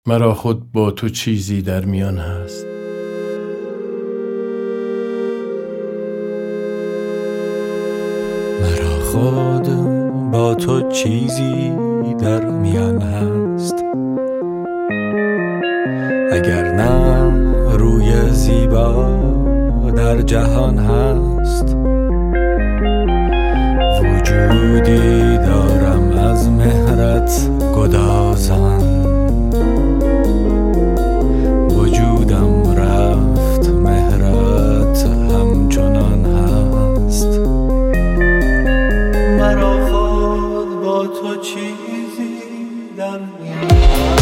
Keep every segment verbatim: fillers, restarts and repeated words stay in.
مرا خود با تو چیزی در میان هست. مرا خود با تو چیزی در میان هست، اگر نه روی زیبا در جهان هست. وجودی دارم از مهرت گدازان، وجودم رفت مهرت همچنان هست. مرا خود با تو چیزی در میان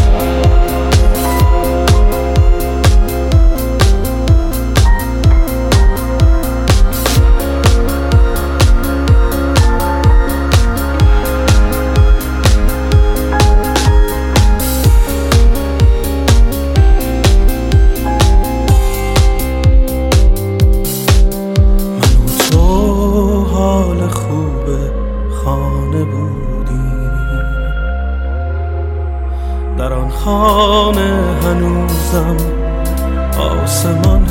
خانه بودیم، در آن خانه هنوزم آسمان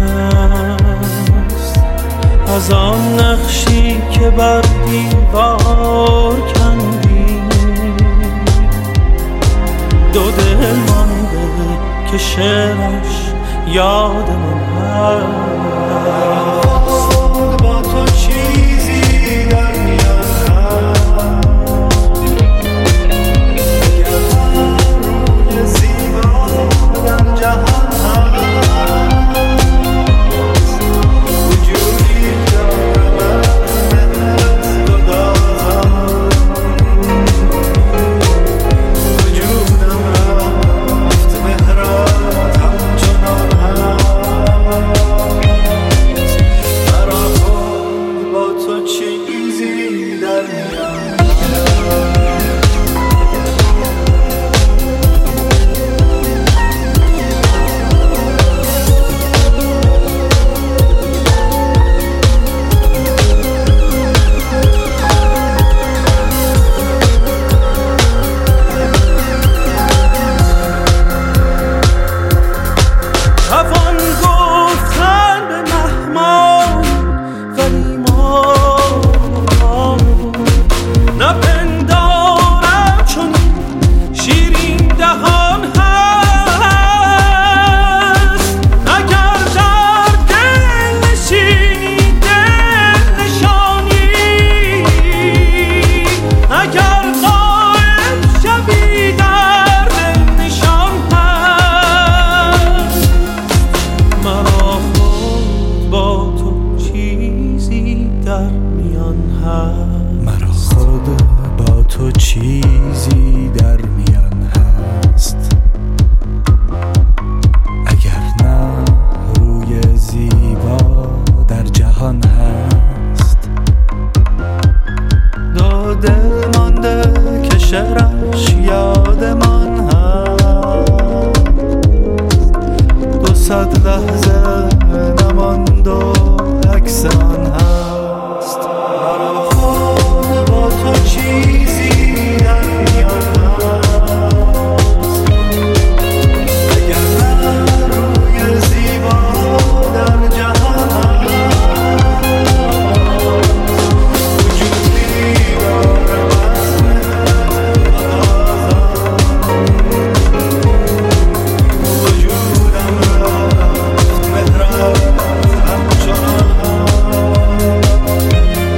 هست. از آن نقشی که بر دیوار کندیم، دو دل مانده که شعرش یادمان هست. با تو چیزی در مرا خود با تو چیزی در میان هست، اگر نه روی زیبا در جهان هست. دو دل مانده که شعرش یادمان هست، دو صد لحظه نماند و عکس آن هست.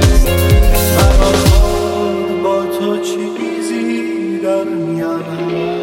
چیزی در میان